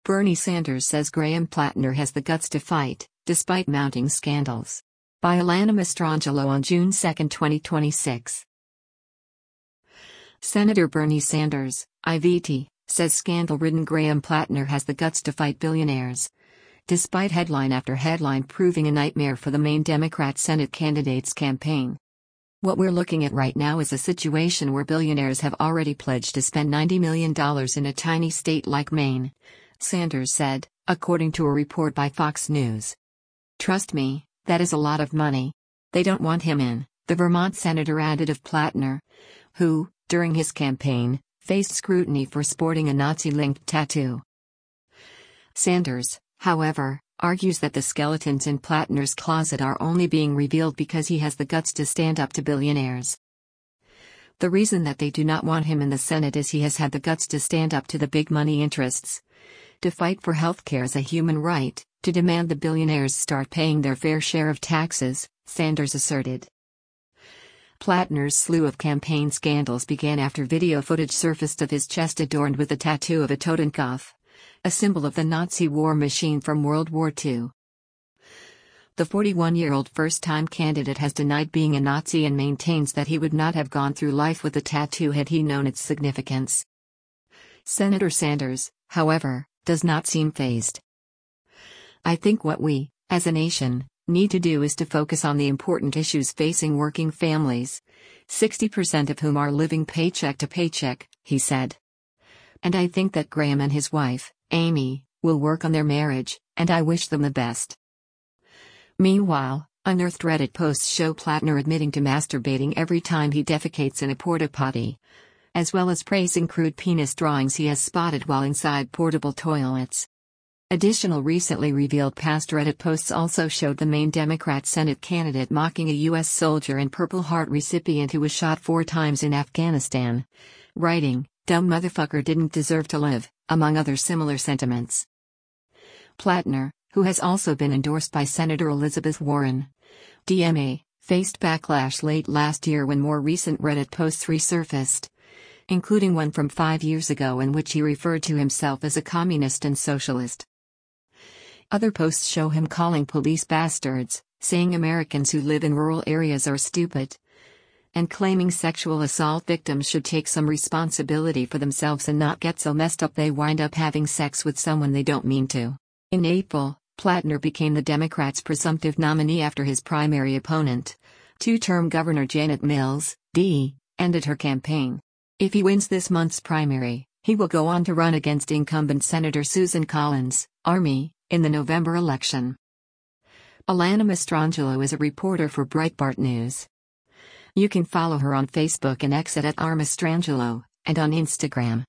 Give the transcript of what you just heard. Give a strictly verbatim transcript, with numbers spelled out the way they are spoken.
Bernie Sanders says Graham Plattner has the guts to fight, despite mounting scandals. By Alana Mastrangelo on June second, twenty twenty-six. Senator Bernie Sanders, I V T, says scandal-ridden Graham Plattner has the guts to fight billionaires. Despite headline after headline proving a nightmare for the main Democrat Senate candidate's campaign. What we're looking at right now is a situation where billionaires have already pledged to spend ninety million dollars in a tiny state like Maine, Sanders said, according to a report by Fox News. Trust me, that is a lot of money. They don't want him in, the Vermont senator added of Plattner, who, during his campaign, faced scrutiny for sporting a Nazi-linked tattoo. Sanders, however, argues that the skeletons in Plattner's closet are only being revealed because he has the guts to stand up to billionaires. The reason that they do not want him in the Senate is he has had the guts to stand up to the big money interests, to fight for healthcare as a human right, to demand the billionaires start paying their fair share of taxes, Sanders asserted. Plattner's slew of campaign scandals began after video footage surfaced of his chest adorned with a tattoo of a Totenkopf, a symbol of the Nazi war machine from World War Two. The forty-one-year-old first-time candidate has denied being a Nazi and maintains that he would not have gone through life with the tattoo had he known its significance. Senator Sanders, however, does not seem fazed. I think what we, as a nation, need to do is to focus on the important issues facing working families, sixty percent of whom are living paycheck to paycheck, he said. And I think that Graham and his wife, Amy, will work on their marriage, and I wish them the best. Meanwhile, unearthed Reddit posts show Plattner admitting to masturbating every time he defecates in a porta potty, as well as praising crude penis drawings he has spotted while inside portable toilets. Additional recently revealed past Reddit posts also showed the main Democrat Senate candidate mocking a U S soldier and Purple Heart recipient who was shot four times in Afghanistan, writing, "Dumb motherfucker didn't deserve to live," among other similar sentiments. Plattner, who has also been endorsed by Senator Elizabeth Warren, D M A, faced backlash late last year when more recent Reddit posts resurfaced, including one from five years ago in which he referred to himself as a communist and socialist. Other posts show him calling police bastards, saying Americans who live in rural areas are stupid, and claiming sexual assault victims should take some responsibility for themselves and not get so messed up they wind up having sex with someone they don't mean to. In April, Plattner became the Democrats' presumptive nominee after his primary opponent, two-term Governor Janet Mills, D, ended her campaign. If he wins this month's primary, he will go on to run against incumbent Senator Susan Collins, Army, in the November election. Alana Mastrangelo is a reporter for Breitbart News. You can follow her on Facebook and X at R Mastrangelo, and on Instagram.